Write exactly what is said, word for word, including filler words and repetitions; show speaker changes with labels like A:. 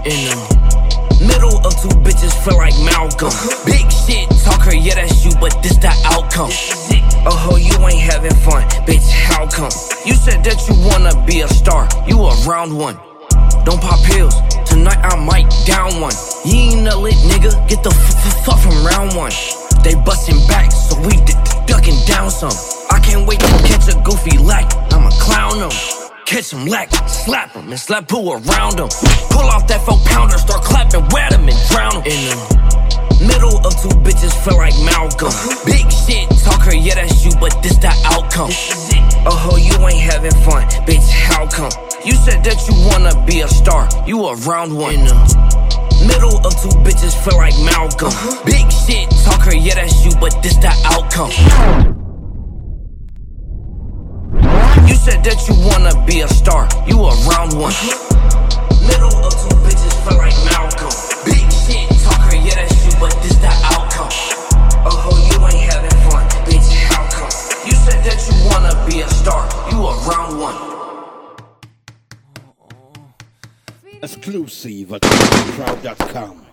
A: In the middle of two bitches feel like Malcolm. Big shit talker, yeah that's you, but this the outcome. Oh, you ain't having fun, bitch, how come? You said that you wanna be a star, you a round one. Don't pop pills, tonight I might down one. You ain't a lit nigga, get the f fuck from round one. They bustin' back, so we d ducking down some. I can't wait to catch a goofy lack, I'ma clown them. Catch him lack, slap him, and slap who around him. Pull off that four pounder, start clapping, wet him and drown him. In the middle of two bitches feel like Malcolm. Big shit talker, yeah that's you, but this the outcome. Oh, you ain't having fun, bitch, how come? You said that you wanna be a star, you a round one. In the middle of two bitches feel like Malcolm. Big shit talker, yeah that's you, but this the outcome. You said that you wanna be a star, you a round one. Middle of two bitches feel like Malcolm. Big shit talker, yeah that's you, but this the outcome. Oh, you ain't having fun, bitch, how come? You said that you wanna be a star, you a round one.
B: Exclusive at crowd dot com.